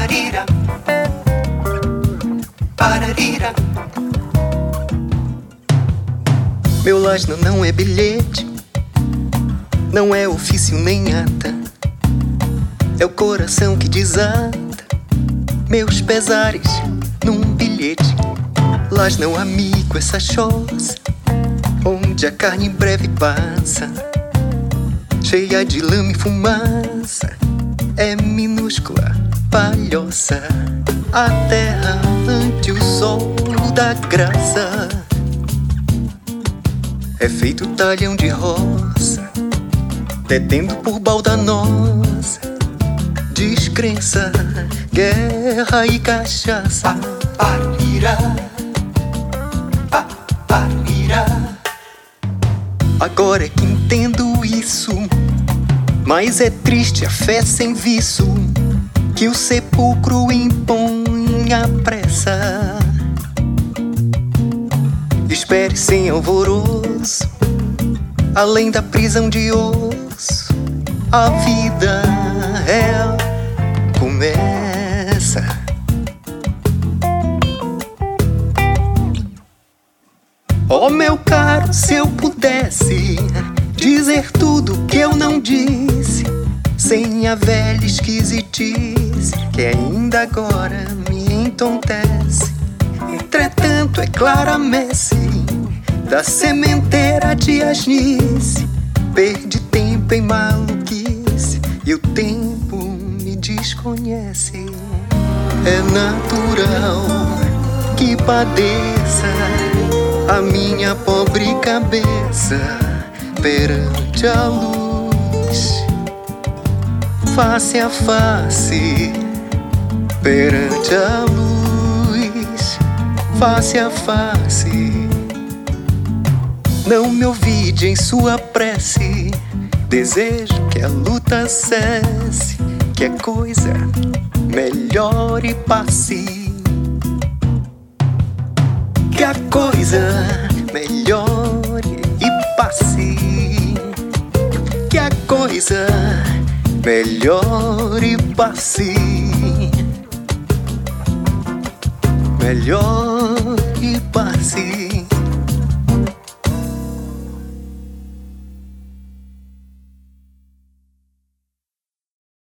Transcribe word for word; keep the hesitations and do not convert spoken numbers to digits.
Pararira, pararira. Meu lasno não é bilhete, não é ofício nem ata. É o coração que desata meus pesares num bilhete. Lasno é um amigo, essa choça onde a carne em breve passa, cheia de lama e fumaça. É minúscula, palhoça, a terra ante o sol da graça. É feito talhão de roça, detendo por balda nossa, descrença, guerra e cachaça. Parira, parira. Agora é que entendo isso, mas é triste a fé sem viço que o sepulcro impõe à pressa. Espere sem alvoroço, além da prisão de osso, a vida real começa. Oh, meu caro, se eu pudesse dizer tudo que eu não disse, sem a velha esquisitice que ainda agora me entontece. Entretanto, é clara a messe da sementeira de asnice. Perdi tempo em maluquice e o tempo me desconhece. É natural que padeça a minha pobre cabeça perante a luz, face a face, perante a luz, face a face. Não me ouvide em sua prece, desejo que a luta cesse, que a coisa melhore e passe, que a coisa melhore e passe, que a coisa melhore e passe, melhore e passe.